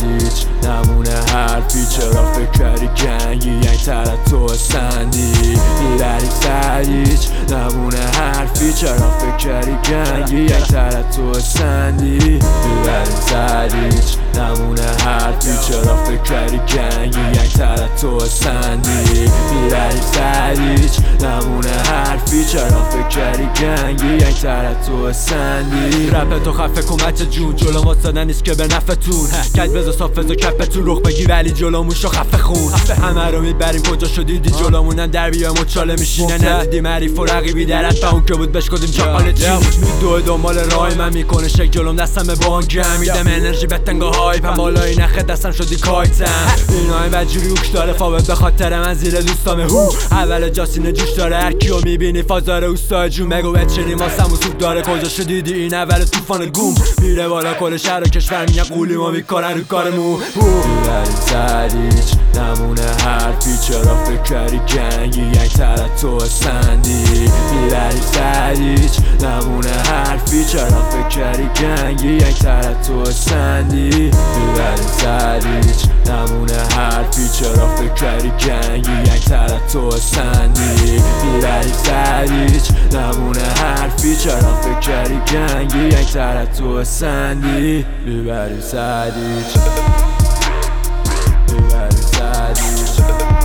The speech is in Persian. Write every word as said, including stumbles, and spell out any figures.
سریچ نمونه حرفی چرا فکر کردی گنگی ینگ تر تو سندی میبری سریچ نمونه حرفی چرا فکر کردی گنگی ینگ تر تو سندی میبری سریچ نمونه حرفی چرا فکر کردی گنگی ینگ تر تو سندی میبری سریچ نمونه حرفی چرا فکر کردی گنگی ینگ تر تو سندی رپ تو خفه کمت جون جلو واسدن نیست که به نفتون کج بزا صاف بزا کپتون رخ بگی ولی جلومون شو خفه خون همه رو میبریم کجا شدیدی جلومونن در بیایم و چاله میشینه ندیدیم حریف و رقیبی درت به اون که بود بش کدیم چاقال چی میدوه دنبال رای من میکنه شک جلوم دستم به بانکم میدم انرژی به تنگا هایپم بالای نخه دستم شدی کایتم اینای بدجوری اوک داره فاوت به خاطر من زیر دوستامه هو اول جاسینه جوش داره هر کیو میبینی فازاره اوستا جون مگو بچنی واسم و سوب داره کجا شدیدی این اول طوفان گوم میره بالا کل شهر و کشور میگن قولی ما میکنن رو کارمون میبری سریچ نمونه حرفی چرا فکر کردی گنگی ینگ تر تو سندی میبری سریچ نمونه حرفی چرا فکر کردی گنگی ینگ تر تو سندی میبری سریچ نمونه حرفی چرا فکر کردی گنگی ینگ تر تو سندی میبری سریچ نمونه حرفی چرا فکر کردی گنگی ینگ تر تو سندی میبری سریچ میبری سریچ